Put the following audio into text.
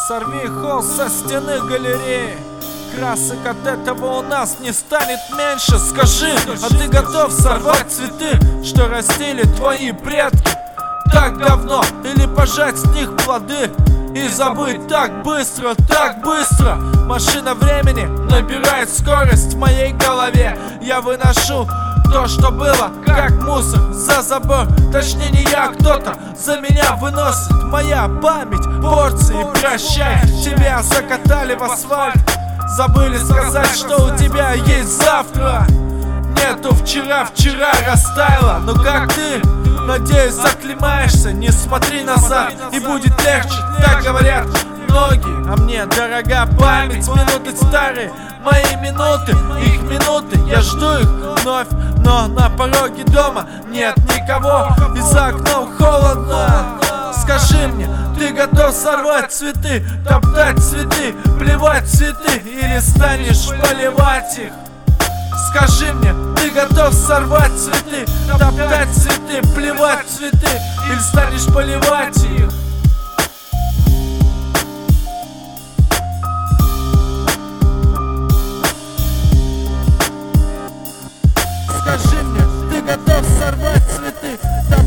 Сорви холст со стены галереи. Красок от этого у нас не станет меньше. Скажи, а ты готов сорвать цветы, что растили твои предки так давно, или пожать с них плоды и забыть так быстро, так быстро? Машина времени набирает скорость в моей голове. Я выношу то, что было, как мусор за забор. Точнее не я, кто-то за меня выносит. Моя память порции прощай. Тебя закатали в асфальт, забыли сказать, что у тебя есть завтра. Нету вчера, вчера растаяло. Но как ты, надеюсь, оклемаешься. Не смотри назад, и будет легче. Так говорят многие, а мне дорога память. Минуты старые, мои минуты, их минуты. Я жду их вновь, но на пороге дома нет никого, и за окном холодно. Скажи мне, ты готов сорвать цветы, топтать цветы, плевать цветы, или станешь поливать их? Скажи мне, ты готов сорвать цветы, топтать цветы, плевать цветы, или станешь поливать их? Скажи мне, ты готов сорвать цветы,